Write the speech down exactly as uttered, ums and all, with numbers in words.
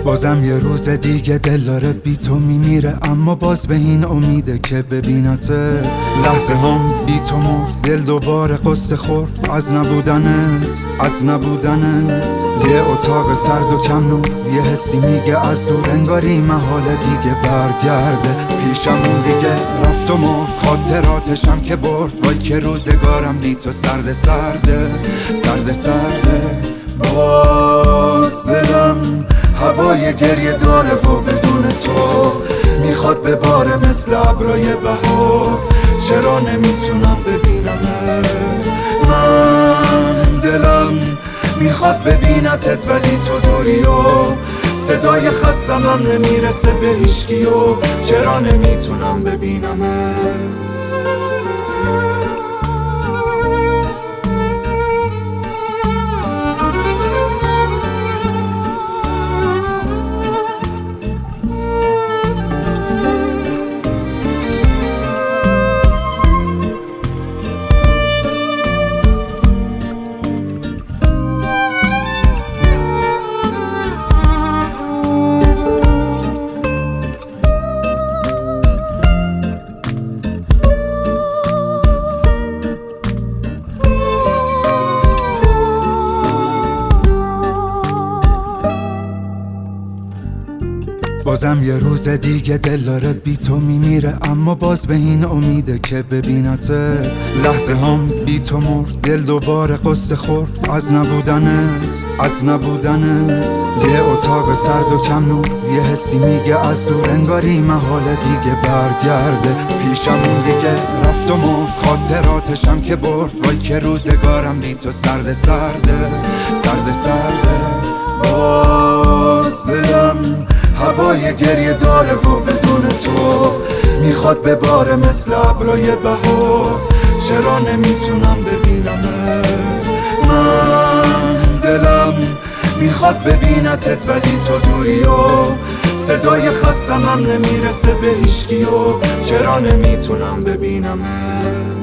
بازم یه روز دیگه دل داره بی تو میمیره، اما باز به این امیده که ببینته. لحظه هم بی تو مرد، دل دوباره قصه خورد از نبودنت، از نبودنت. یه اتاق سرد و کم نور، یه حسی میگه از دور، انگاری محاله دیگه برگرده. پیشمون دیگه رفت و مرد، خاطراتشم که برد. وای که روزگارم بی تو سرد سرده، سرد سرده. باز دلم هوای گریه داره و بدون تو میخواد بباره مثل ابرای بهار. چرا نمیتونم ببینمت؟ من دلم میخواد ببینتت ولی تو دوری و صدای خستم هم نمیرسه به هیچکی و چرا نمیتونم ببینمت؟ بازم یه روز دیگه دل داره بی تو میمیره، اما باز به این امیده که ببینته. لحظه هم بی تو مرد، دل دوباره قصه خورد از نبودنت، از نبودنت. یه اتاق سرد و کم نور، یه حسی میگه از دور، انگاری محاله دیگه برگرده. پیشمون دیگه رفت و مرد، خاطراتشم که برد. وای که روزگارم بی تو سرد سرده، سرد سرده. باز دلم هوای گریه داره و بدون تو میخواد بباره مثل ابرای بهار. چرا نمیتونم ببینمت؟ من دلم میخواد ببینتت ولی تو دوری و صدای خستم هم نمیرسه به هیچکی و چرا نمیتونم ببینمت؟